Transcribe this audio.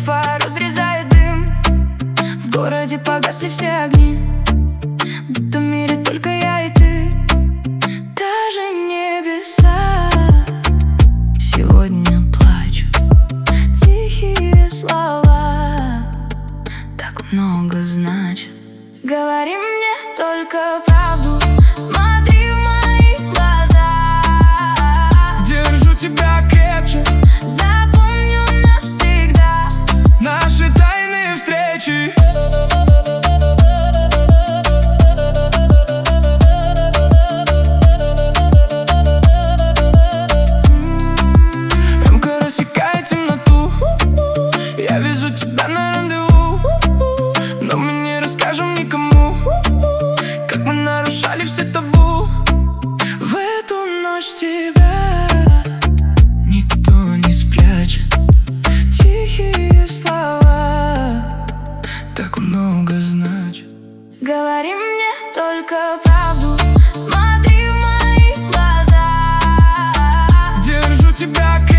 фар разрезает дым. В городе погасли все огни, будто в мире только я и ты. Даже небеса сегодня плачут. Тихие слова так много значат. Говори мне только правду, смотри в мои глаза. Держу тебя крепче, запомню навсегда наши тайные встречи. МК рассекает темноту, я везу тебя на рандеву, но мы не расскажем никому, как мы нарушали все табу. В эту ночь тебя никто не спрячет. Тихие слова так много значат. Говори мне только правду, смотри в мои глаза. Держу тебя крепче.